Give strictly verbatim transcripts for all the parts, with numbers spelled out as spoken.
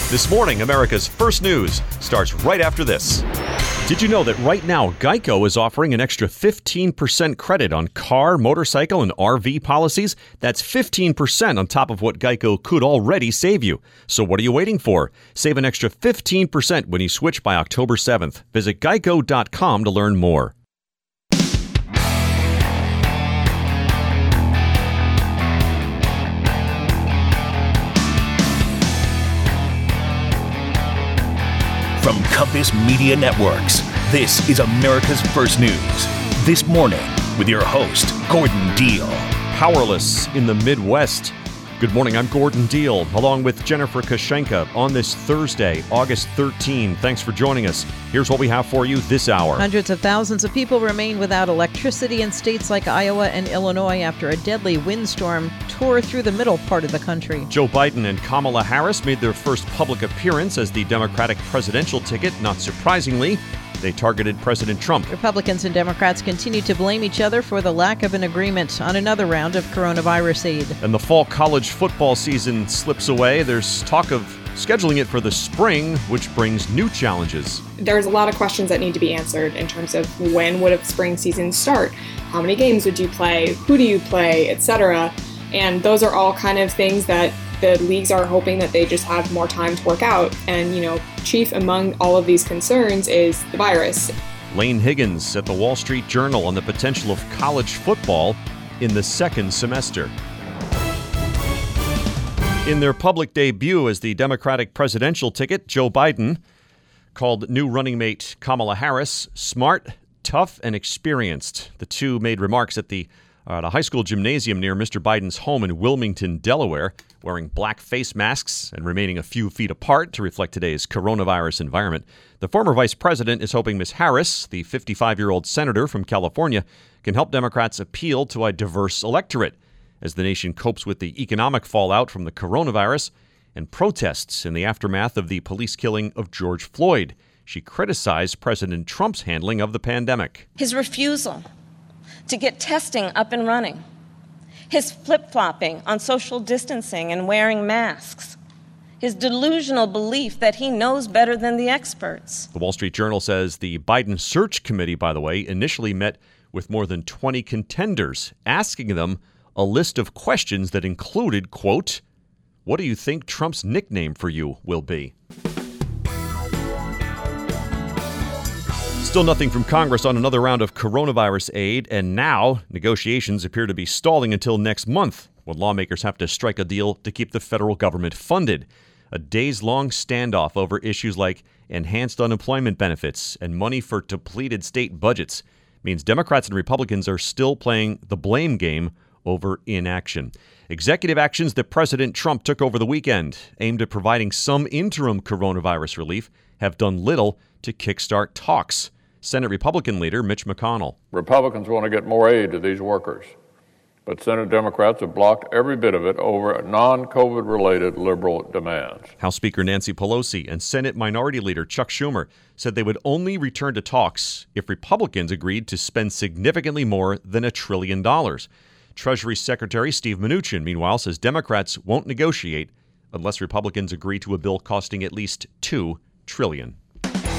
This morning, America's First News starts right after this. Did you know that right now, Geico is offering an extra fifteen percent credit on car, motorcycle, and R V policies? That's fifteen percent on top of what Geico could already save you. So what are you waiting for? Save an extra fifteen percent when you switch by October seventh. Visit geico dot com to learn more. From Compass Media Networks, this is America's First News. This morning, with your host, Gordon Deal. Powerless in the Midwest. Good morning, I'm Gordon Deal, along with Jennifer Kashenka on this Thursday, August thirteenth. Thanks for joining us. Here's what we have for you this hour. Hundreds of thousands of people remain without electricity in states like Iowa and Illinois after a deadly windstorm tore through the middle part of the country. Joe Biden and Kamala Harris made their first public appearance as the Democratic presidential ticket. Not surprisingly, they targeted President Trump. Republicans and Democrats continue to blame each other for the lack of an agreement on another round of coronavirus aid. And the fall college football season slips away. There's talk of scheduling it for the spring, which brings new challenges. There's a lot of questions that need to be answered in terms of when would a spring season start? How many games would you play? Who do you play? et cetera. And those are all kind of things that the leagues are hoping that they just have more time to work out. And, you know, chief among all of these concerns is the virus. Lane Higgins at the Wall Street Journal on the potential of college football in the second semester. In their public debut as the Democratic presidential ticket, Joe Biden called new running mate Kamala Harris smart, tough, and experienced. The two made remarks at the at a high school gymnasium near Mister Biden's home in Wilmington, Delaware, wearing black face masks and remaining a few feet apart to reflect today's coronavirus environment. The former vice president is hoping Miz Harris, the fifty-five-year-old senator from California, can help Democrats appeal to a diverse electorate as the nation copes with the economic fallout from the coronavirus and protests in the aftermath of the police killing of George Floyd. She criticized President Trump's handling of the pandemic. His refusal to get testing up and running, his flip-flopping on social distancing and wearing masks, his delusional belief that he knows better than the experts. The Wall Street Journal says the Biden search committee, by the way, initially met with more than twenty contenders, asking them a list of questions that included, quote, "What do you think Trump's nickname for you will be?" Still nothing from Congress on another round of coronavirus aid, and now negotiations appear to be stalling until next month, when lawmakers have to strike a deal to keep the federal government funded. A days-long standoff over issues like enhanced unemployment benefits and money for depleted state budgets means Democrats and Republicans are still playing the blame game over inaction. Executive actions that President Trump took over the weekend, aimed at providing some interim coronavirus relief, have done little to kickstart talks. Senate Republican leader Mitch McConnell. Republicans want to get more aid to these workers, but Senate Democrats have blocked every bit of it over non-COVID-related liberal demands. House Speaker Nancy Pelosi and Senate Minority Leader Chuck Schumer said they would only return to talks if Republicans agreed to spend significantly more than a trillion dollars. Treasury Secretary Steve Mnuchin, meanwhile, says Democrats won't negotiate unless Republicans agree to a bill costing at least two trillion dollars.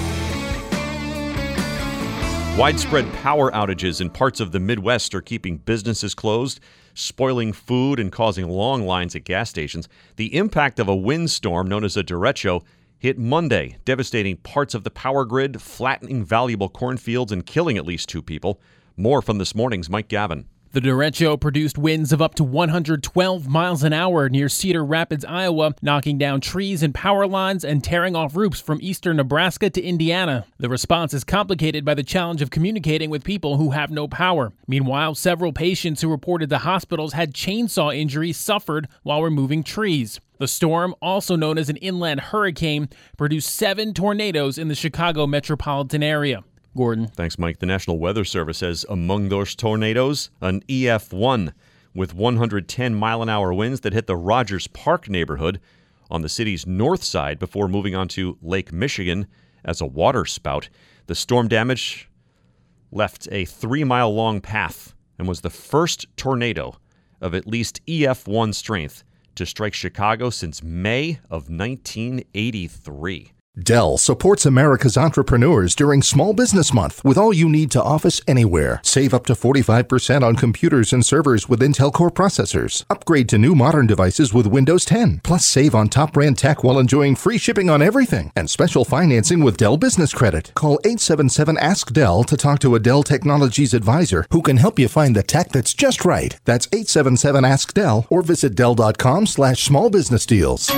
Widespread power outages in parts of the Midwest are keeping businesses closed, spoiling food, and causing long lines at gas stations. The impact of a windstorm known as a derecho hit Monday, devastating parts of the power grid, flattening valuable cornfields, and killing at least two people. More from this morning's Mike Gavin. The derecho produced winds of up to one hundred twelve miles an hour near Cedar Rapids, Iowa, knocking down trees and power lines and tearing off roofs from eastern Nebraska to Indiana. The response is complicated by the challenge of communicating with people who have no power. Meanwhile, several patients who reported to hospitals had chainsaw injuries suffered while removing trees. The storm, also known as an inland hurricane, produced seven tornadoes in the Chicago metropolitan area. Gordon. Thanks, Mike. The National Weather Service says among those tornadoes, an E F one with one hundred ten mile an hour winds that hit the Rogers Park neighborhood on the city's north side before moving on to Lake Michigan as a water spout. The storm damage left a three-mile long path and was the first tornado of at least E F one strength to strike Chicago since May of nineteen eighty-three. Dell supports America's entrepreneurs during Small Business Month with all you need to office anywhere. Save up to forty-five percent on computers and servers with Intel Core processors. Upgrade to new modern devices with Windows ten. Plus save on top brand tech while enjoying free shipping on everything and special financing with Dell Business Credit. Call eight seven seven ask Dell to talk to a Dell Technologies advisor who can help you find the tech that's just right. That's eight seven seven ask Dell or visit Dell.com slash small business deals.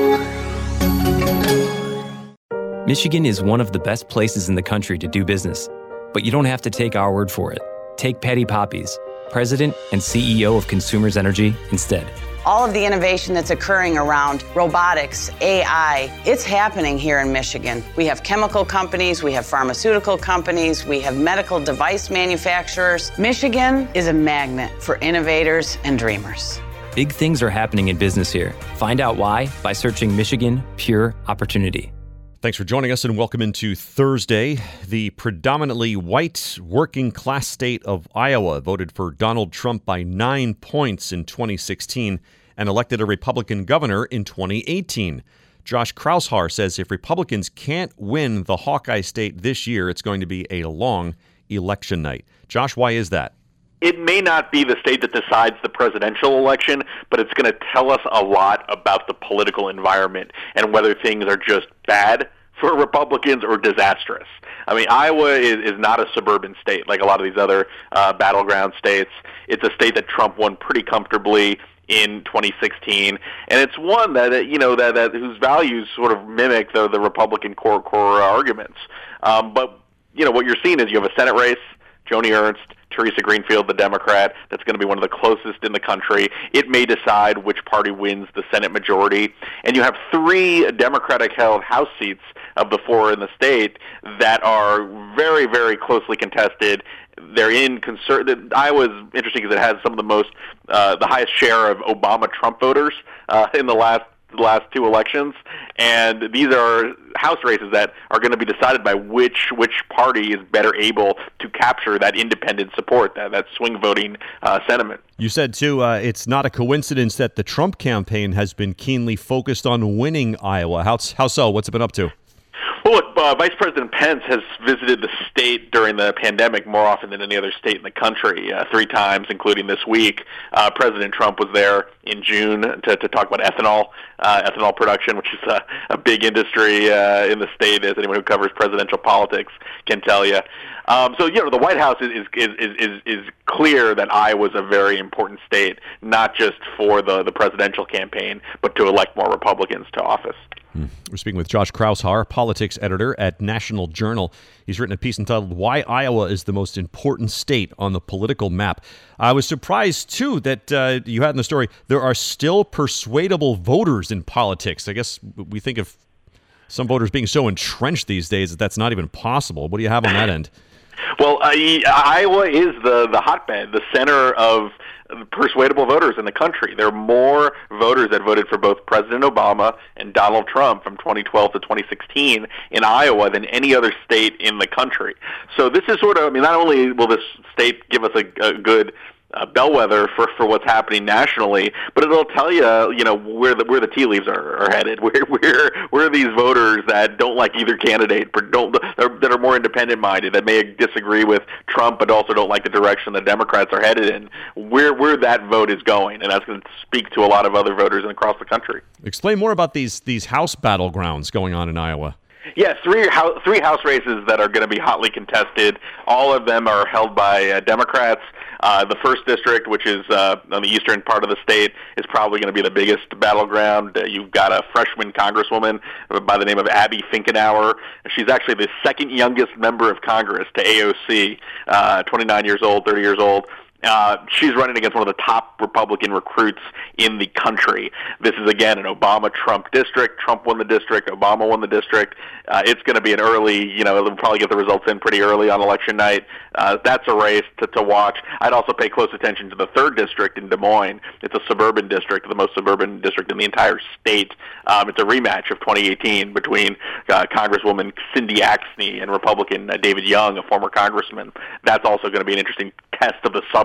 Michigan is one of the best places in the country to do business, but you don't have to take our word for it. Take Patty Poppies, President and C E O of Consumers Energy, instead. All of the innovation that's occurring around robotics, A I, it's happening here in Michigan. We have chemical companies, we have pharmaceutical companies, we have medical device manufacturers. Michigan is a magnet for innovators and dreamers. Big things are happening in business here. Find out why by searching Michigan Pure Opportunity. Thanks for joining us and welcome into Thursday. The predominantly white working class state of Iowa voted for Donald Trump by nine points in twenty sixteen and elected a Republican governor in twenty eighteen. Josh Kraushaar says if Republicans can't win the Hawkeye state this year, it's going to be a long election night. Josh, why is that? It may not be the state that decides the presidential election, but it's going to tell us a lot about the political environment and whether things are just bad for Republicans or disastrous. I mean, Iowa is, is not a suburban state like a lot of these other uh, battleground states. It's a state that Trump won pretty comfortably in twenty sixteen, and it's one that you know that, that whose values sort of mimic the the Republican core core arguments. Um, but you know what you're seeing is you have a Senate race, Joni Ernst, Teresa Greenfield, the Democrat, that's going to be one of the closest in the country. It may decide which party wins the Senate majority. And you have three Democratic-held House seats of the four in the state that are very, very closely contested. They're in conser- Iowa is interesting because it has some of the most, uh, the highest share of Obama-Trump voters uh, in the last the last two elections, and these are House races that are going to be decided by which which party is better able to capture that independent support, that, that swing voting uh, sentiment. You said, too, uh, it's not a coincidence that the Trump campaign has been keenly focused on winning Iowa. How, how so? What's it been up to? Well, look, uh, Vice President Pence has visited the state during the pandemic more often than any other state in the country, uh, three times, including this week. Uh, President Trump was there in June to, to talk about ethanol, uh, ethanol production, which is a, a big industry uh, in the state, as anyone who covers presidential politics can tell you. Um, so, you know, the White House is, is, is, is, is clear that Iowa is a very important state, not just for the, the presidential campaign, but to elect more Republicans to office. Hmm. We're speaking with Josh Kraushaar, politics editor at National Journal. He's written a piece entitled Why Iowa is the Most Important State on the Political Map. I was surprised, too, that uh, you had in the story, there are still persuadable voters in politics. I guess we think of some voters being so entrenched these days that that's not even possible. What do you have on that end? Well, uh, Iowa is the, the hotbed, the center of persuadable voters in the country. There are more voters that voted for both President Obama and Donald Trump from twenty twelve to twenty sixteen in Iowa than any other state in the country. So this is sort of, I mean, not only will this state give us a, a good Uh, bellwether for, for what's happening nationally, but it'll tell you, you know, where the where the tea leaves are, are headed. Where where where are these voters that don't like either candidate, but don't that are more independent minded, that may disagree with Trump, but also don't like the direction the Democrats are headed in. Where where that vote is going, and that's going to speak to a lot of other voters across the country. Explain more about these these House battlegrounds going on in Iowa. Yeah, three house, three House races that are going to be hotly contested. All of them are held by uh, Democrats. Uh, the first district, which is uh, on the eastern part of the state, is probably going to be the biggest battleground. Uh, you've got a freshman congresswoman by the name of Abby Finkenauer. She's actually the second youngest member of Congress to A O C, uh, twenty-nine years old, thirty years old. Uh, she's running against one of the top Republican recruits in the country. This is, again, an Obama-Trump district. Trump won the district. Obama won the district. Uh, it's going to be an early, you know, it'll probably get the results in pretty early on election night. Uh, that's a race to, to watch. I'd also pay close attention to the third district in Des Moines. It's a suburban district, the most suburban district in the entire state. Um, it's a rematch of twenty eighteen between uh, Congresswoman Cindy Axne and Republican uh, David Young, a former congressman. That's also going to be an interesting test of the suburbs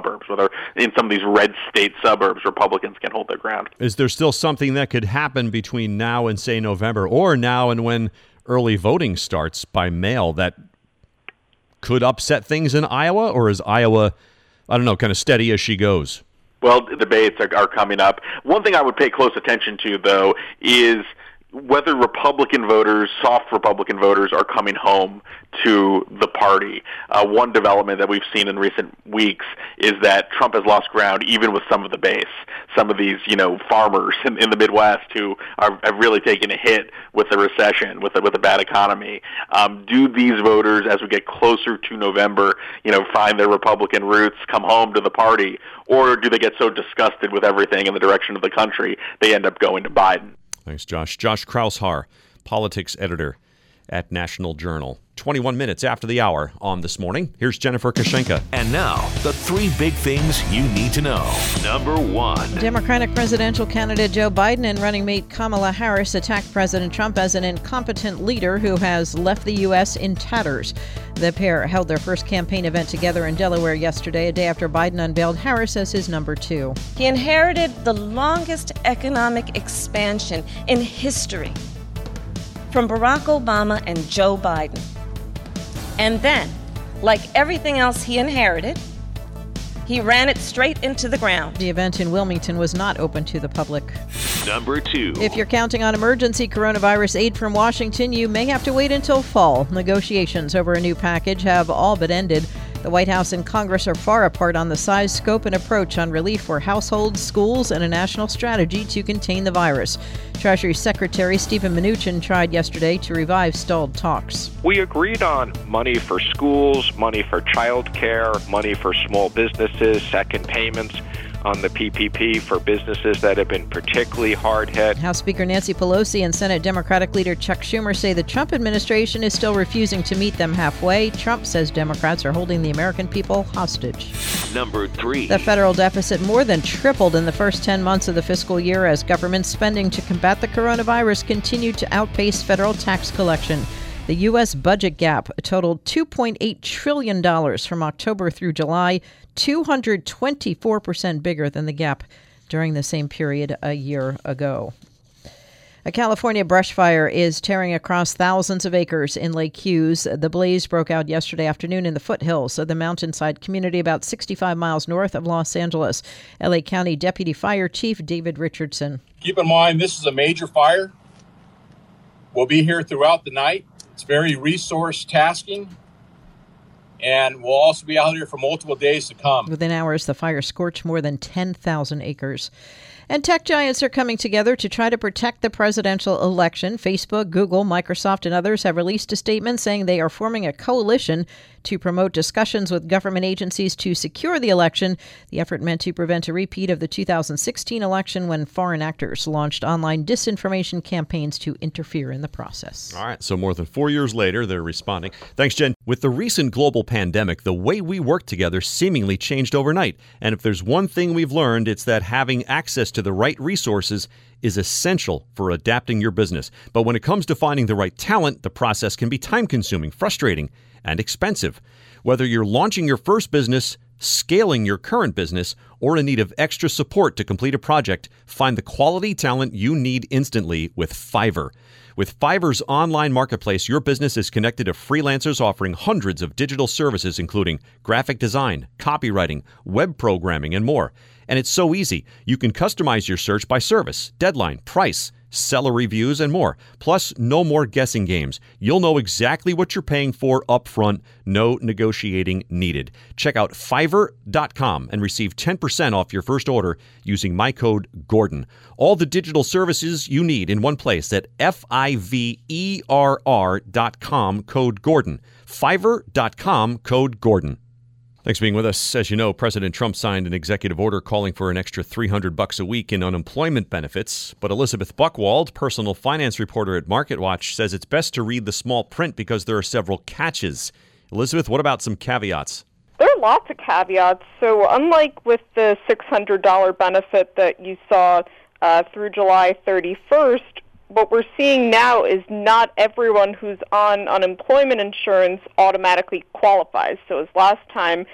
suburbs, whether in some of these red state suburbs, Republicans can hold their ground. Is there still something that could happen between now and, say, November, or now and when early voting starts by mail that could upset things in Iowa? Or is Iowa, I don't know, kind of steady as she goes? Well, debates are, are coming up. One thing I would pay close attention to, though, is whether Republican voters, soft Republican voters, are coming home to the party. Uh, one development that we've seen in recent weeks is that Trump has lost ground even with some of the base, some of these, you know, farmers in, in the Midwest who are, have really taken a hit with the recession, with the, with a bad economy. Um, do these voters, as we get closer to November, you know, find their Republican roots, come home to the party, or do they get so disgusted with everything in the direction of the country they end up going to Biden? Thanks, Josh. Josh Kraushar, politics editor at National Journal. twenty-one minutes after the hour on This Morning. Here's Jennifer Kashenka. And now, the three big things you need to know. Number one. Democratic presidential candidate Joe Biden and running mate Kamala Harris attacked President Trump as an incompetent leader who has left the U S in tatters. The pair held their first campaign event together in Delaware yesterday, a day after Biden unveiled Harris as his number two. He inherited the longest economic expansion in history from Barack Obama and Joe Biden. And then, like everything else he inherited, he ran it straight into the ground. The event in Wilmington was not open to the public. Number two. If you're counting on emergency coronavirus aid from Washington, you may have to wait until fall. Negotiations over a new package have all but ended. The White House and Congress are far apart on the size, scope, and approach on relief for households, schools, and a national strategy to contain the virus. Treasury Secretary Stephen Mnuchin tried yesterday to revive stalled talks. We agreed on money for schools, money for child care, money for small businesses, second payments on the P P P for businesses that have been particularly hard hit. House Speaker Nancy Pelosi and Senate Democratic leader Chuck Schumer say the Trump administration is still refusing to meet them halfway. Trump says Democrats are holding the American people hostage. Number three. The federal deficit more than tripled in the first ten months of the fiscal year as government spending to combat the coronavirus continued to outpace federal tax collection. The U S budget gap totaled two point eight trillion dollars from October through July, two hundred twenty-four percent bigger than the gap during the same period a year ago. A California brush fire is tearing across thousands of acres in Lake Hughes. The blaze broke out yesterday afternoon in the foothills of the mountainside community about sixty-five miles north of Los Angeles. L A County Deputy Fire Chief David Richardson. Keep in mind, this is a major fire. We'll be here throughout the night. It's very resource tasking, and we'll also be out here for multiple days to come. Within hours, the fire scorched more than ten thousand acres. And tech giants are coming together to try to protect the presidential election. Facebook, Google, Microsoft, and others have released a statement saying they are forming a coalition to promote discussions with government agencies to secure the election. The effort meant to prevent a repeat of the two thousand sixteen election when foreign actors launched online disinformation campaigns to interfere in the process. All right, so more than four years later, they're responding. Thanks, Jen. With the recent global pandemic, the way we work together seemingly changed overnight. And if there's one thing we've learned, it's that having access to the right resources is essential for adapting your business. But when it comes to finding the right talent, the process can be time-consuming, frustrating, and expensive. Whether you're launching your first business, scaling your current business, or in need of extra support to complete a project, find the quality talent you need instantly with Fiverr. With Fiverr's online marketplace, your business is connected to freelancers offering hundreds of digital services, including graphic design, copywriting, web programming, and more. And it's so easy. You can customize your search by service, deadline, price, seller reviews, and more. Plus, no more guessing games. You'll know exactly what you're paying for upfront. No negotiating needed. Check out Fiverr dot com and receive ten percent off your first order using my code Gordon. All the digital services you need in one place at F I V E R R dot com, code Gordon. Fiverr dot com, code Gordon. Thanks for being with us. As you know, President Trump signed an executive order calling for an extra three hundred bucks a week in unemployment benefits. But Elizabeth Buchwald, personal finance reporter at MarketWatch, says it's best to read the small print because there are several catches. Elizabeth, what about some caveats? There are lots of caveats. So unlike with the six hundred dollars benefit that you saw uh, through July thirty-first, what we're seeing now is not everyone who's on unemployment insurance automatically qualifies. So as last time,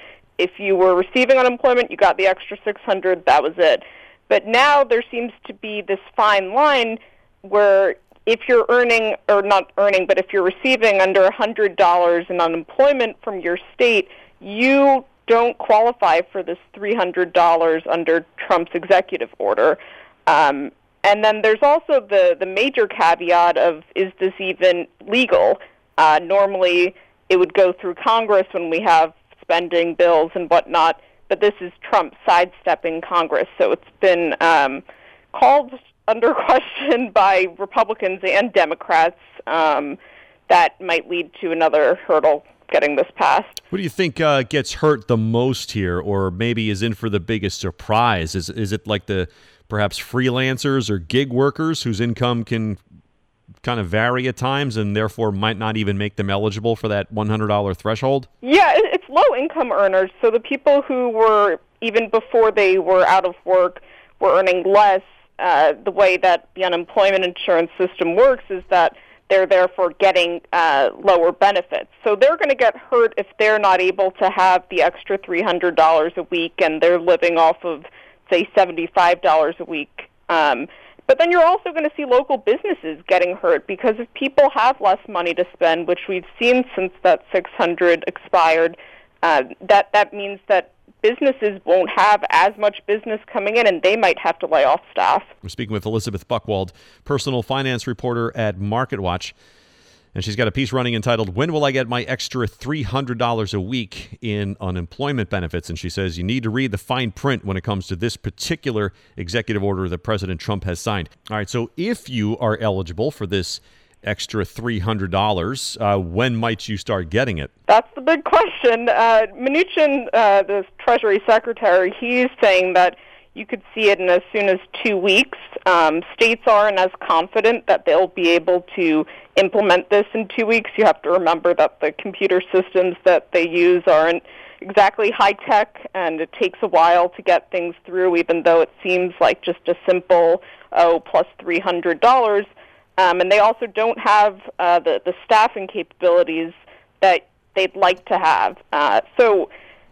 If you were receiving unemployment, you got the extra six hundred dollars, that was it. But now there seems to be this fine line where if you're earning, or not earning, but if you're receiving under one hundred dollars in unemployment from your state, you don't qualify for this three hundred dollars under Trump's executive order. Um, and then there's also the, the major caveat of, is this even legal? Uh, normally, it would go through Congress when we have spending bills and whatnot, but this is Trump sidestepping Congress. So it's been um, called under question by Republicans and Democrats. Um, that might lead to another hurdle getting this passed. What do you think uh, gets hurt the most here, or maybe is in for the biggest surprise? Is is it like the perhaps freelancers or gig workers whose income can kind of vary at times and therefore might not even make them eligible for that one hundred dollars threshold? Yeah, it's low-income earners. So the people who were, even before they were out of work, were earning less. Uh, the way that the unemployment insurance system works is that they're therefore getting uh, lower benefits. So they're going to get hurt if they're not able to have the extra three hundred dollars a week and they're living off of, say, seventy-five dollars a week. Um, but then you're also going to see local businesses getting hurt because if people have less money to spend, which we've seen since that six hundred expired, uh, that, that means that businesses won't have as much business coming in, and they might have to lay off staff. We're speaking with Elizabeth Buchwald, personal finance reporter at MarketWatch, and she's got a piece running entitled, "When Will I Get My Extra three hundred dollars a Week in Unemployment Benefits?" And she says you need to read the fine print when it comes to this particular executive order that President Trump has signed. All right, so if you are eligible for this extra three hundred dollars, uh, when might you start getting it? That's the big question. Uh, Mnuchin, uh, the Treasury Secretary, he's saying that you could see it in as soon as two weeks. Um, states aren't as confident that they'll be able to implement this in two weeks. You have to remember that the computer systems that they use aren't exactly high-tech, and it takes a while to get things through, even though it seems like just a simple, oh, plus three hundred dollars. Um, and they also don't have uh, the, the staffing capabilities that they'd like to have. Uh, so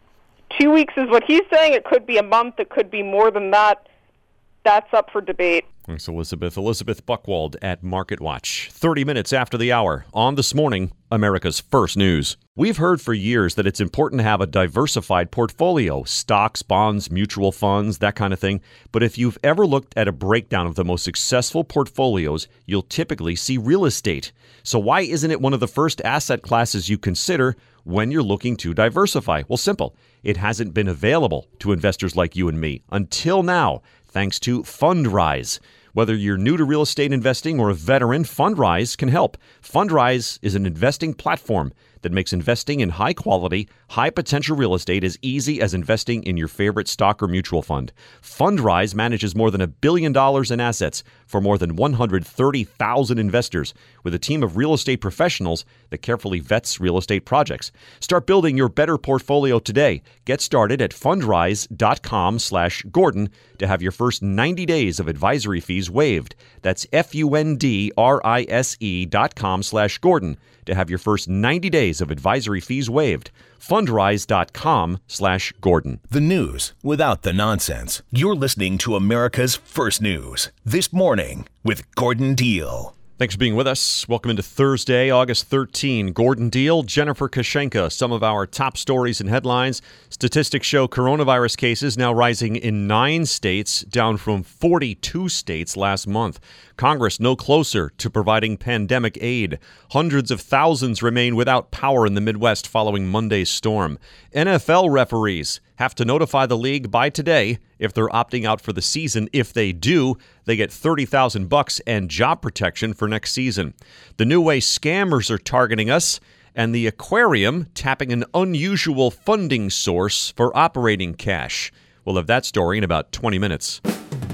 two weeks is what he's saying. It could be a month. It could be more than that. That's up for debate. Thanks, Elizabeth. Elizabeth Buchwald at MarketWatch. thirty minutes after the hour on This Morning, America's First News. We've heard for years that it's important to have a diversified portfolio, stocks, bonds, mutual funds, that kind of thing. But if you've ever looked at a breakdown of the most successful portfolios, you'll typically see real estate. So why isn't it one of the first asset classes you consider when you're looking to diversify? Well, simple. It hasn't been available to investors like you and me until now, thanks to Fundrise. Whether you're new to real estate investing or a veteran, Fundrise can help. Fundrise is an investing platform that makes investing in high-quality, high-potential real estate as easy as investing in your favorite stock or mutual fund. Fundrise manages more than a billion dollars in assets for more than one hundred thirty thousand investors with a team of real estate professionals that carefully vets real estate projects. Start building your better portfolio today. Get started at fundrise.com slash Gordon to have your first ninety days of advisory fees waived. That's F-U-N-D-R-I-S-E dot com slash Gordon to have your first ninety days of advisory fees waived. Fundrise.com slash Gordon. The news without the nonsense. You're listening to America's First News. This Morning with Gordon Deal. Thanks for being with us. Welcome into Thursday, August thirteenth. Gordon Deal, Jennifer Kashenka. Some of our top stories and headlines. Statistics show coronavirus cases now rising in nine states, down from forty-two states last month. Congress no closer to providing pandemic aid. Hundreds of thousands remain without power in the Midwest following Monday's storm. N F L referees have to notify the league by today if they're opting out for the season. If they do, they get thirty thousand bucks and job protection for next season. The new way scammers are targeting us, and the aquarium tapping an unusual funding source for operating cash. We'll have that story in about twenty minutes.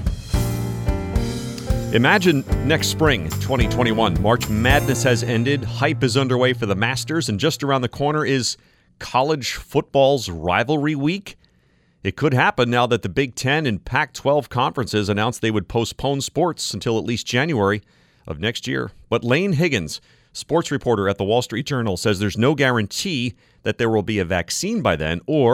Imagine next spring, twenty twenty-one. March Madness has ended, hype is underway for the Masters, and just around the corner is college football's rivalry week. It could happen now that the Big Ten and Pac twelve conferences announced they would postpone sports until at least January of next year. But Lane Higgins, sports reporter at the Wall Street Journal, says there's no guarantee that there will be a vaccine by then or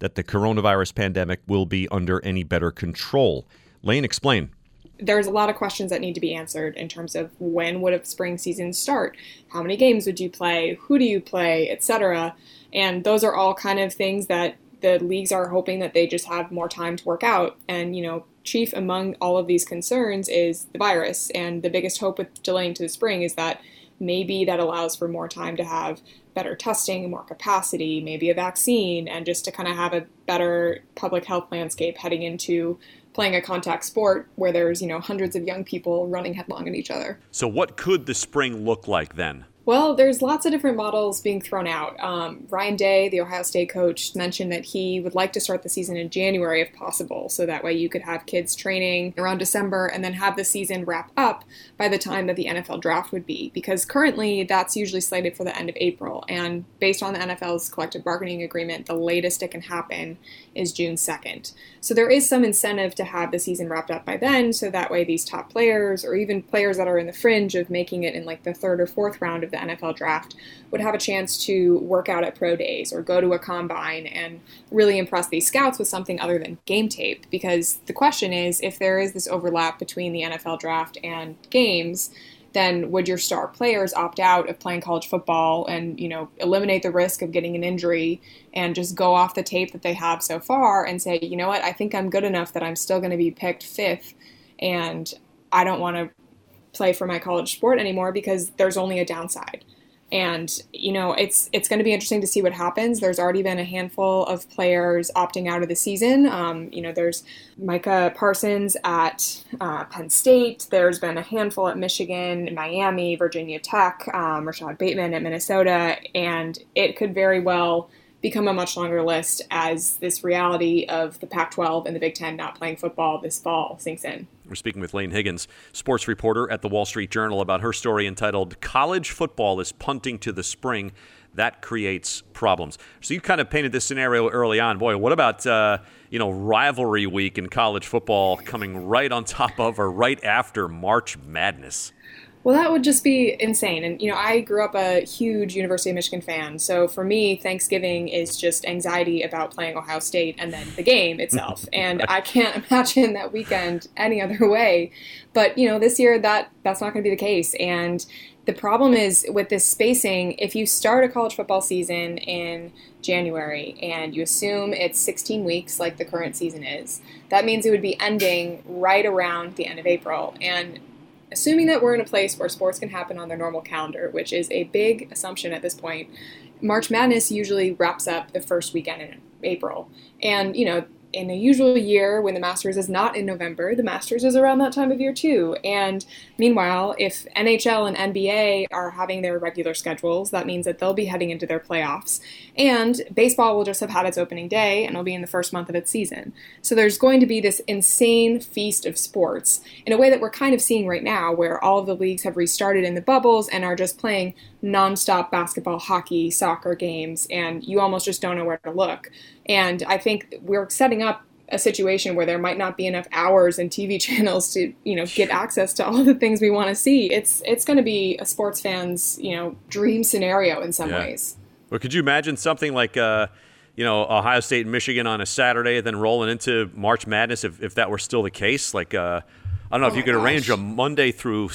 that the coronavirus pandemic will be under any better control. Lane, explain. There's a lot of questions that need to be answered in terms of when would a spring season start? How many games would you play? Who do you play? Et cetera. And those are all kind of things that the leagues are hoping that they just have more time to work out. And, you know, chief among all of these concerns is the virus. And the biggest hope with delaying to the spring is that maybe that allows for more time to have better testing, more capacity, maybe a vaccine, and just to kind of have a better public health landscape heading into playing a contact sport where there's, you know, hundreds of young people running headlong at each other. So what could the spring look like then? Well, there's lots of different models being thrown out. Um, Ryan Day, the Ohio State coach, mentioned that he would like to start the season in January if possible, so that way you could have kids training around December and then have the season wrap up by the time that the N F L draft would be, because currently that's usually slated for the end of April, and based on the N F L's collective bargaining agreement, the latest it can happen is June second. So there is some incentive to have the season wrapped up by then, so that way these top players, or even players that are in the fringe of making it in like the third or fourth round of the N F L draft, would have a chance to work out at pro days or go to a combine and really impress these scouts with something other than game tape. Because the question is, if there is this overlap between the N F L draft and games, then would your star players opt out of playing college football and, you know, eliminate the risk of getting an injury and just go off the tape that they have so far and say, you know what, I think I'm good enough that I'm still going to be picked fifth and I don't want to play for my college sport anymore because there's only a downside. And, you know, it's it's going to be interesting to see what happens. There's already been a handful of players opting out of the season. Um, you know, there's Micah Parsons at uh, Penn State. There's been a handful at Michigan, Miami, Virginia Tech, um, Rashad Bateman at Minnesota. And it could very well become a much longer list as this reality of the Pac twelve and the Big Ten not playing football this fall sinks in. We're speaking with Lane Higgins, sports reporter at the Wall Street Journal, about her story entitled "College Football is Punting to the Spring. That Creates Problems." So you kind of painted this scenario early on. Boy, what about uh, you know rivalry week in college football coming right on top of or right after March Madness? Well, that would just be insane. And, you know, I grew up a huge University of Michigan fan. So for me, Thanksgiving is just anxiety about playing Ohio State and then the game itself. And I can't imagine that weekend any other way. But, you know, this year that that's not going to be the case. And the problem is with this spacing, if you start a college football season in January and you assume it's sixteen weeks like the current season is, that means it would be ending right around the end of April. And assuming that we're in a place where sports can happen on their normal calendar, which is a big assumption at this point, March Madness usually wraps up the first weekend in April. And, you know, in a usual year when the Masters is not in November, the Masters is around that time of year too. And meanwhile, if N H L and N B A are having their regular schedules, that means that they'll be heading into their playoffs. And baseball will just have had its opening day and it'll be in the first month of its season. So there's going to be this insane feast of sports in a way that we're kind of seeing right now, where all of the leagues have restarted in the bubbles and are just playing nonstop basketball, hockey, soccer games, and you almost just don't know where to look. And I think we're setting up a situation where there might not be enough hours and T V channels to, you know, get access to all the things we want to see. It's it's going to be a sports fan's, you know, dream scenario in some yeah. ways. Well, could you imagine something like, uh, you know, Ohio State and Michigan on a Saturday, then rolling into March Madness if, if that were still the case? Like, uh, I don't know oh if you could gosh. arrange a Monday through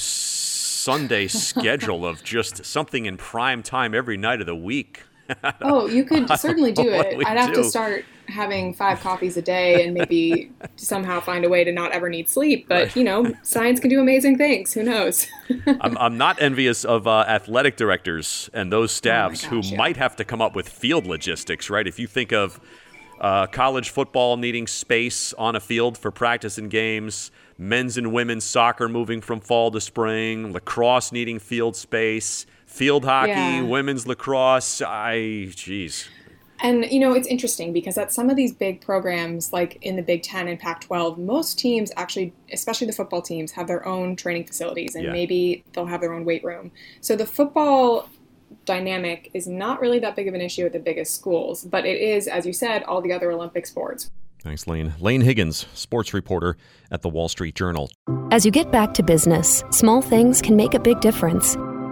Sunday schedule of just something in prime time every night of the week. Oh, you could certainly do it. I'd have do. to start having five coffees a day and maybe somehow find a way to not ever need sleep. But, right. you know, science can do amazing things. Who knows? I'm, I'm not envious of uh, athletic directors and those staffs oh gosh, who yeah. might have to come up with field logistics, right? If you think of uh, college football needing space on a field for practice and games, men's and women's soccer moving from fall to spring, lacrosse needing field space, field hockey, yeah. women's lacrosse, I, geez. And, you know, it's interesting because at some of these big programs, like in the Big Ten and Pac twelve, most teams actually, especially the football teams, have their own training facilities and yeah. maybe they'll have their own weight room. So the football dynamic is not really that big of an issue at the biggest schools, but it is, as you said, all the other Olympic sports. Thanks, Lane. Lane Higgins, sports reporter at the Wall Street Journal. As you get back to business, small things can make a big difference.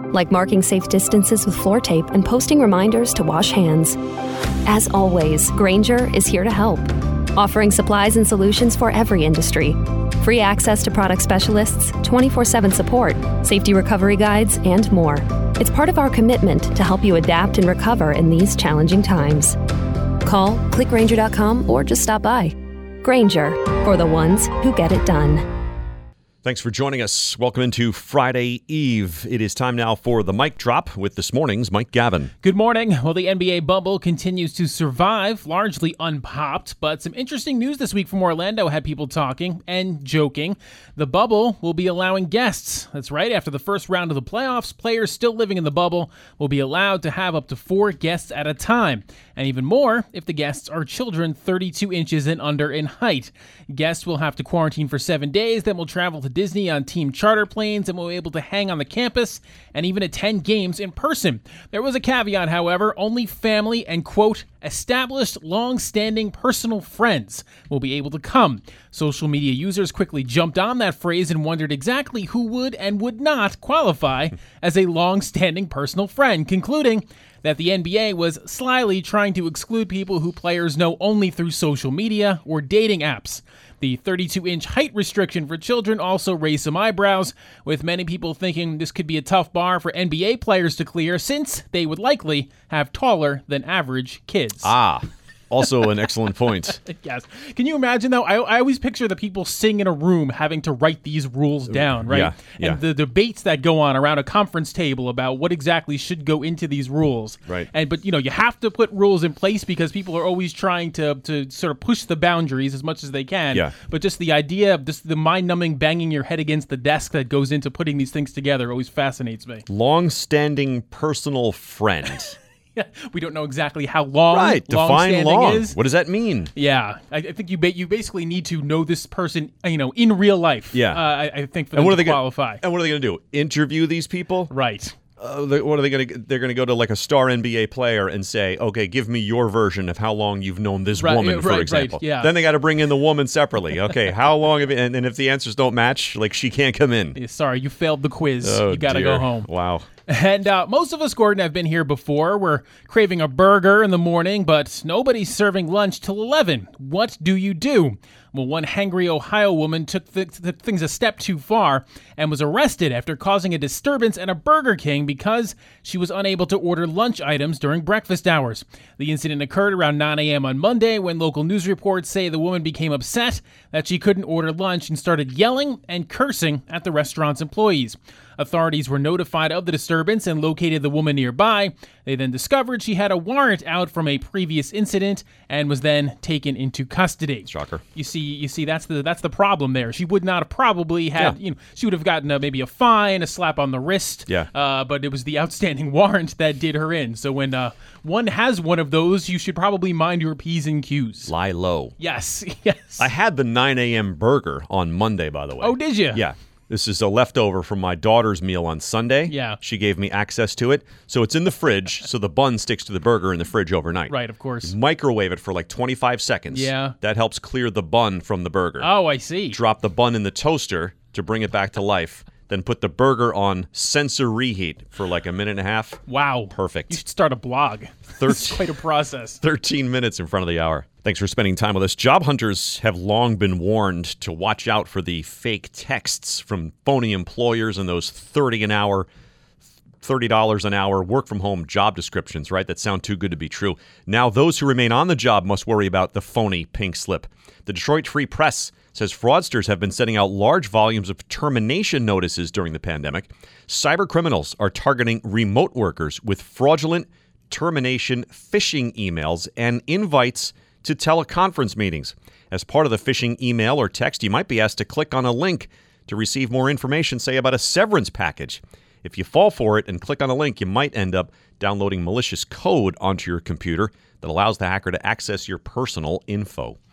like marking safe distances with floor tape and posting reminders to wash hands. As always, Grainger is here to help, offering supplies and solutions for every industry. Free access to product specialists, twenty-four seven support, safety recovery guides, and more. It's part of our commitment to help you adapt and recover in these challenging times. Call, click Grainger dot com, or just stop by. Grainger, for the ones who get it done. Thanks for joining us. Welcome into Friday Eve. It is time now for the Mic Drop with this morning's Mike Gavin. Good morning. Well, the N B A bubble continues to survive, largely unpopped, but some interesting news this week from Orlando had people talking and joking. The bubble will be allowing guests. That's right. After the first round of the playoffs, players still living in the bubble will be allowed to have up to four guests at a time, and even more if the guests are children thirty-two inches and under in height. Guests will have to quarantine for seven days, then will travel to Disney on team charter planes and will be able to hang on the campus and even attend games in person. There was a caveat, however. Only family and, quote, established long-standing personal friends will be able to come. Social media users quickly jumped on that phrase and wondered exactly who would and would not qualify as a long-standing personal friend, concluding that the N B A was slyly trying to exclude people who players know only through social media or dating apps. The thirty-two inch height restriction for children also raised some eyebrows, with many people thinking this could be a tough bar for N B A players to clear since they would likely have taller than average kids. Ah. Also an excellent point. Yes. Can you imagine, though? I, I always picture the people sitting in a room having to write these rules down, right? Yeah, yeah. And the debates that go on around a conference table about what exactly should go into these rules. Right. And But, you know, you have to put rules in place because people are always trying to, to sort of push the boundaries as much as they can. Yeah. But just the idea of just the mind-numbing banging your head against the desk that goes into putting these things together always fascinates me. Long-standing personal friend. We don't know exactly how long right. Define long. is. What does that mean? Yeah, I, I think you ba- you basically need to know this person, you know, in real life. Yeah, uh, I, I think for and them what are to they qualify. Gonna, and what are they going to do? Interview these people? Right. Uh, they, what are they going to? They're going to go to like a star N B A player and say, "Okay, give me your version of how long you've known this right, woman, right, for right, example." Yeah. Then they got to bring in the woman separately. Okay, how long have you, and, and if the answers don't match, like she can't come in. Yeah, sorry, you failed the quiz. Oh, you got to dear. go home. Wow. And uh, most of us, Gordon, have been here before. We're craving a burger in the morning, but nobody's serving lunch till eleven. What do you do? Well, one hangry Ohio woman took, th- took things a step too far and was arrested after causing a disturbance at a Burger King because she was unable to order lunch items during breakfast hours. The incident occurred around nine a.m. on Monday when local news reports say the woman became upset that she couldn't order lunch and started yelling and cursing at the restaurant's employees. Authorities were notified of the disturbance and located the woman nearby. They then discovered she had a warrant out from a previous incident and was then taken into custody. Shocker. You see, you see, that's the that's the problem there. She would not have probably had, Yeah. you know, she would have gotten a, maybe a fine, a slap on the wrist. Yeah. Uh, but it was the outstanding warrant that did her in. So when uh, one has one of those, you should probably mind your P's and Q's. Lie low. Yes, yes. I had the nine a.m. burger on Monday, by the way. Oh, did you? Yeah. This is a leftover from my daughter's meal on Sunday. Yeah. She gave me access to it. So it's in the fridge, so the bun sticks to the burger in the fridge overnight. Right, of course. You microwave it for like twenty-five seconds. Yeah. That helps clear the bun from the burger. Oh, I see. Drop the bun in the toaster to bring it back to life. Then put the burger on sensor reheat for like a minute and a half. Wow. Perfect. You should start a blog. It's quite a process. thirteen minutes in front of the hour. Thanks for spending time with us. Job hunters have long been warned to watch out for the fake texts from phony employers and those thirty an hour, thirty dollars an hour work from home job descriptions, right? That sound too good to be true. Now those who remain on the job must worry about the phony pink slip. The Detroit Free Press says fraudsters have been sending out large volumes of termination notices during the pandemic. Cyber criminals are targeting remote workers with fraudulent termination phishing emails and invites to teleconference meetings. As part of the phishing email or text, you might be asked to click on a link to receive more information, say about a severance package. If you fall for it and click on a link, you might end up downloading malicious code onto your computer that allows the hacker to access your personal info.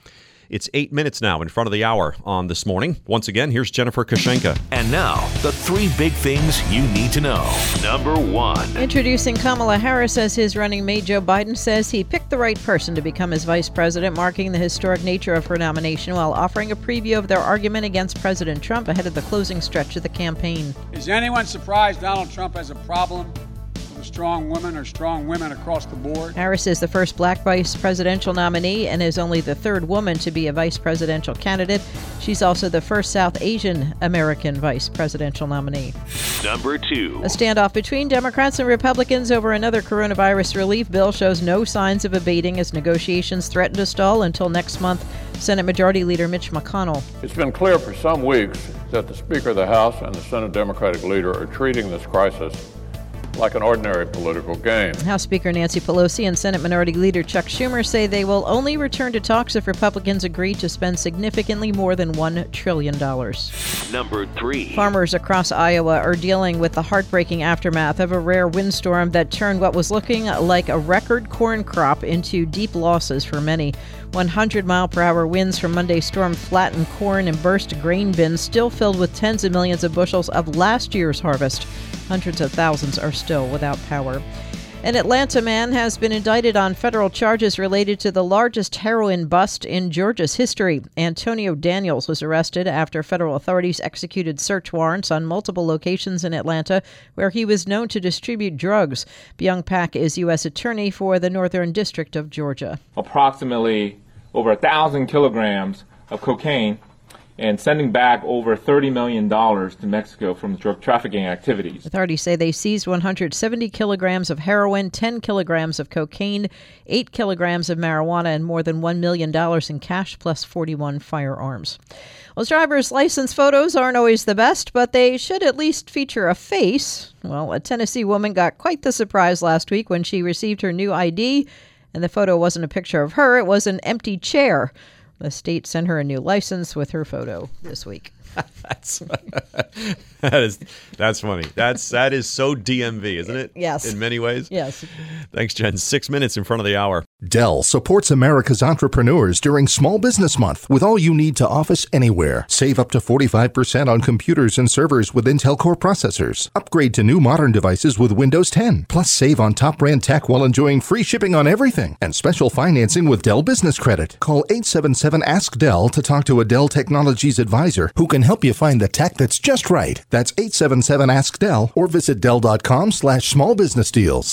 It's eight minutes now in front of the hour on This Morning. Once again, here's Jennifer Kushenka. And now, the three big things you need to know. Number one. Introducing Kamala Harris as his running mate, Joe Biden says he picked the right person to become his vice president, marking the historic nature of her nomination while offering a preview of their argument against President Trump ahead of the closing stretch of the campaign. Is anyone surprised Donald Trump has a problem with a strong woman or strong women across the board? Harris is the first black vice presidential nominee and is only the third woman to be a vice presidential candidate. She's also the first South Asian American vice presidential nominee. Number two. A standoff between Democrats and Republicans over another coronavirus relief bill shows no signs of abating as negotiations threaten to stall until next month. Senate Majority Leader Mitch McConnell. It's been clear for some weeks that the Speaker of the House and the Senate Democratic leader are treating this crisis like an ordinary political game. House Speaker Nancy Pelosi and Senate Minority Leader Chuck Schumer say they will only return to talks if Republicans agree to spend significantly more than one trillion dollars. Number three. Farmers across Iowa are dealing with the heartbreaking aftermath of a rare windstorm that turned what was looking like a record corn crop into deep losses for many. one hundred mile per hour winds from Monday's storm flattened corn and burst grain bins still filled with tens of millions of bushels of last year's harvest. Hundreds of thousands are still without power. An Atlanta man has been indicted on federal charges related to the largest heroin bust in Georgia's history. Antonio Daniels was arrested after federal authorities executed search warrants on multiple locations in Atlanta where he was known to distribute drugs. Byung Pak is U S attorney for the Northern District of Georgia. Approximately over a thousand kilograms of cocaine and sending back over thirty million dollars to Mexico from drug trafficking activities. Authorities say they seized one hundred seventy kilograms of heroin, ten kilograms of cocaine, eight kilograms of marijuana, and more than one million dollars in cash, plus forty-one firearms. Well, driver's license photos aren't always the best, but they should at least feature a face. Well, a Tennessee woman got quite the surprise last week when she received her new I D, and the photo wasn't a picture of her, it was an empty chair. The state sent her a new license with her photo this week. that's that is that's funny. That's that is so D M V, isn't it? Yes. In many ways. Yes. Thanks, Jen. Six minutes in front of the hour. Dell supports America's entrepreneurs during Small Business Month with all you need to office anywhere. Save up to forty-five percent on computers and servers with Intel Core processors. Upgrade to new modern devices with Windows ten. Plus, save on top brand tech while enjoying free shipping on everything and special financing with Dell Business Credit. Call eight seven seven ask Dell to talk to a Dell Technologies advisor who can help you find the tech that's just right. That's eight seven seven ask Dell or visit Dell.com slash small business deals.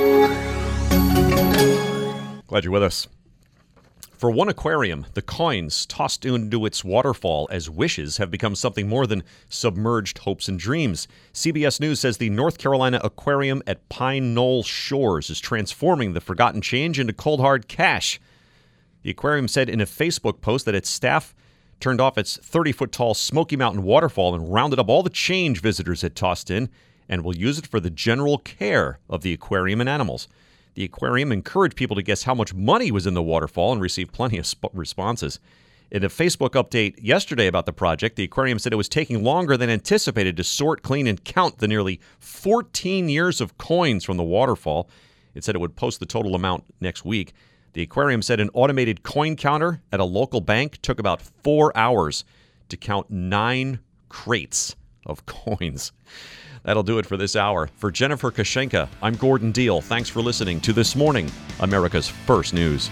Glad you're with us. For one aquarium, the coins tossed into its waterfall as wishes have become something more than submerged hopes and dreams. C B S News says the North Carolina Aquarium at Pine Knoll Shores is transforming the forgotten change into cold hard cash. The aquarium said in a Facebook post that its staff turned off its thirty-foot-tall Smoky Mountain waterfall and rounded up all the change visitors had tossed in and will use it for the general care of the aquarium and animals. The aquarium encouraged people to guess how much money was in the waterfall and received plenty of sp- responses. In a Facebook update yesterday about the project, the aquarium said it was taking longer than anticipated to sort, clean, and count the nearly fourteen years of coins from the waterfall. It said it would post the total amount next week. The aquarium said an automated coin counter at a local bank took about four hours to count nine crates of coins. That'll do it for this hour. For Jennifer Kushenka, I'm Gordon Deal. Thanks for listening to This Morning, America's First News.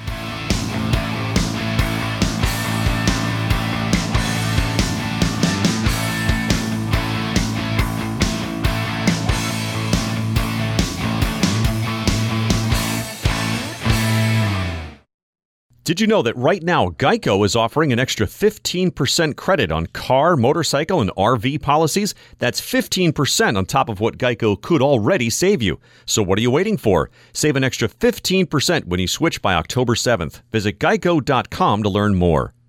Did you know that right now Geico is offering an extra fifteen percent credit on car, motorcycle, and R V policies? That's fifteen percent on top of what Geico could already save you. So what are you waiting for? Save an extra fifteen percent when you switch by October seventh. Visit geico dot com to learn more.